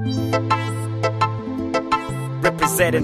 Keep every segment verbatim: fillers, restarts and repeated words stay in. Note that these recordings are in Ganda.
Representing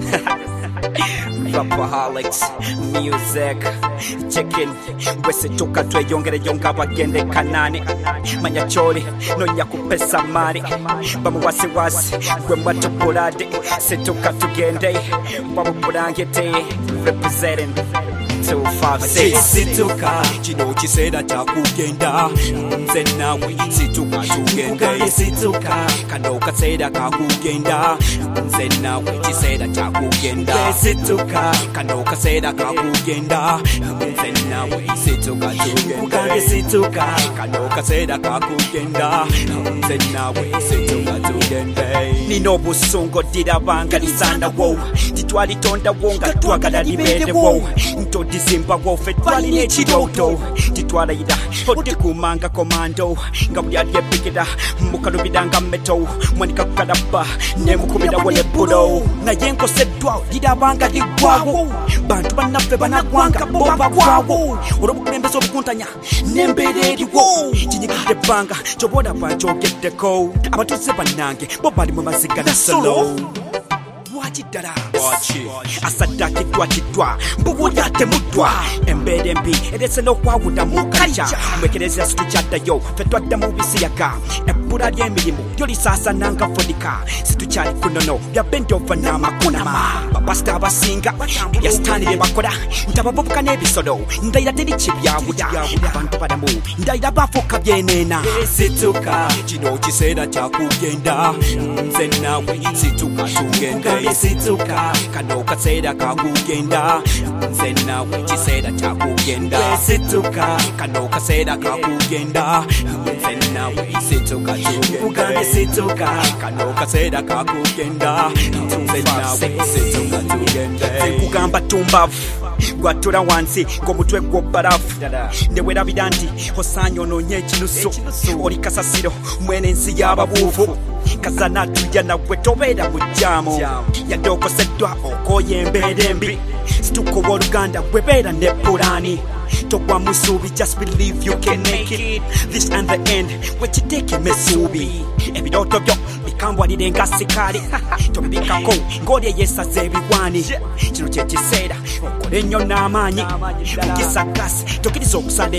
Rapaholics music. Checking wese toka tweyongere yonga bagende kanani manya choli no nyakupesa mali bamu wase wase gwe mwato polade se toka tugende bamu bulangete. Representing two five six. Situka chino chisera cha kugenda nze nawe situka tugende. Situka kano kasera ka kugenda nze nawe chisera cha kugenda. Situka kano kasera ka kugenda nze nawe situka tugende. Situka kano kasera ka kugenda nze nawe situka tugende. Nino busungo dira banga lisanda wo titwali tonda wonga twagala libede wo nto dizimba wo fetwali ne chidoto titwala ida hote kumanga komando ngabuli adye bigida mukalo bidanga meto mwanika kukadaba ne mukubida wole budo na yenko sedwa dira banga digwawo bantu banafe banagwanga boba kwawo orobulembezo bukuntanya nembere wo chinyikide banga choboda bacho geteko abatuse banange bobali mu masigana solo wachidara wachi asadaki twachitwa mbubuda temutwa embere mbi edese no kwawuda mukacha mwekereza situchata yo fetwa mu bisiyaka ebura ly'emirimu yoli sasa nanga fodika situchali kunono bya bendo fana makunama babasta basinga yastanire bakola ntababuka n'ebisolo ndayira teri kibyawuda abantu badamu ndayira bafuka byenena. Situka kino kisera kya kugenda nze nawe situka tugende. Situka kano kasera ka kugenda nze nawe kisera kya kugenda. Situka kano kasera ka kugenda nze nawe situka tugende. Situka kano kasera ka kugenda nze nawe situka tugende. Kugamba tumbavu gwatula wansi ng'omutwe gwo barafu ndewerabira nti osanyo nonye ekinusu oli kasasiro mwene ensi y'ababuufu kazana tuja nawe tobeera mujjaamu yadde okoseddwa okoye embeera embi situka w'oluganda gwebeera ne pulaani togwa musuubi just believe you can make it this and the end wekiteekemu essuubi ebirooto byo bikambwalire nga sikaali tobibikako ng'oli eyeesaza ebiwaani kino kye kiseera okole ennyo n'amaanyi mugisakasi tokiriza okusala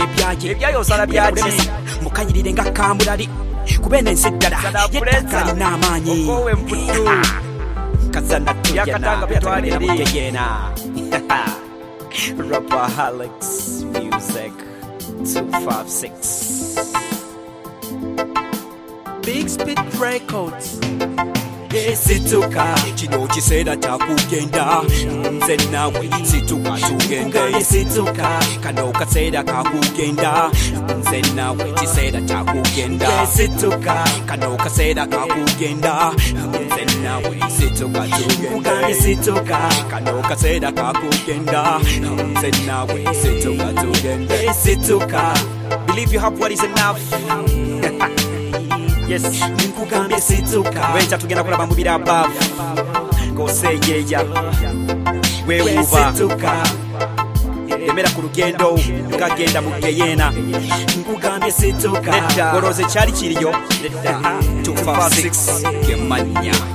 ebyaye mukayirire nga kambulali kubeena ensi ddala yettaka alina amaanyi kazana tuyeena Rapaholics music two five six. Big Spit Records. Situka kino kisera kya kugenda nze nawe situka tugende. Situka kano kasera ka kugenda nze nawe kisera kya kugenda. Situka kano kasera ka kugenda nze nawe situka tugende. Situka kano kasera ka kugenda nze nawe situka tugende. Situka Believe you have what is enough. Yes, nkugambye situka wencha tugenda kulaba mu biraba ngoseyeya weewuba situka emera ku lugendo ngagenda mu geyeena nkugambye situka nedda goloze kyali kiriyo nedda two five six gemanya.